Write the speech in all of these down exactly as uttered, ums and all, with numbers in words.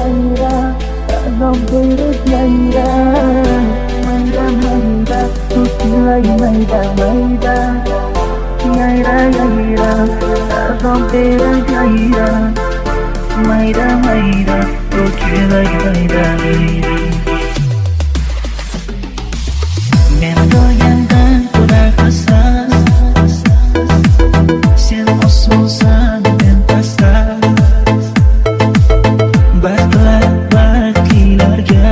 mayra azob berib mayra mayra mayra to'kilay mayda mayda mayra mayra azob berib mayra mayra mayra to'kilay mayda mayda men do'yamdan ko'ra hassas sen osmonsan men pastda baxtlar baxtlilarga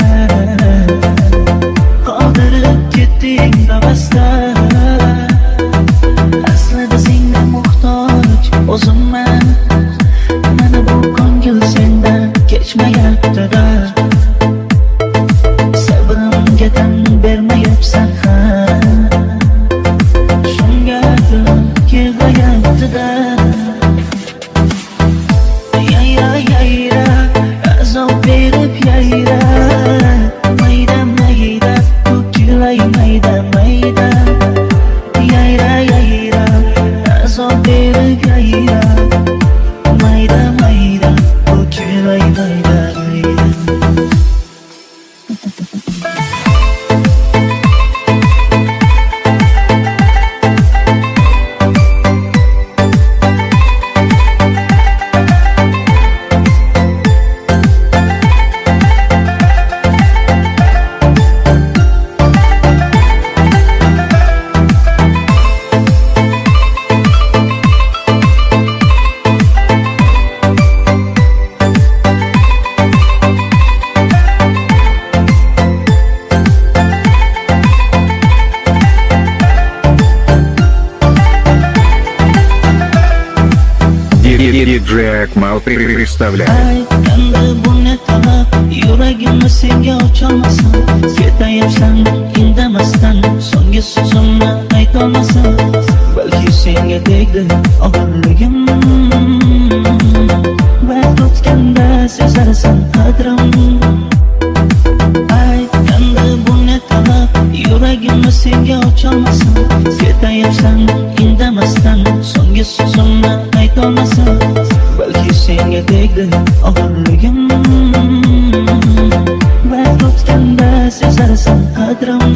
qoldirib ketding nafasda aslida senga muhtoj o'zimman mana bu ko'ngil sendan kechmayapti-da sabrimga tan bermayapsan ham shunga dilim yig'layapti-da yayra yayra azob berib yayra mayda mayda to'kilay mayda mayda yayra yayra azob berib yayra mayda mayda to'kilay mayda mayda диджей Акмал представляет. Ay, endi buni talab yuragimni senga ocholmasam ketayapsan indamasdan so'nggi so'zimni aytolmasam balki senga tegdi og'irligim vaqt o'tganda sezarsan qadrim ay endi buni talab yuragimni senga ocholmasam ketayapsan indamasdan so'nggi so'zimni aytolmasam balki senga tegdi og'irligim vaqt o'tganda sezarsan qadrim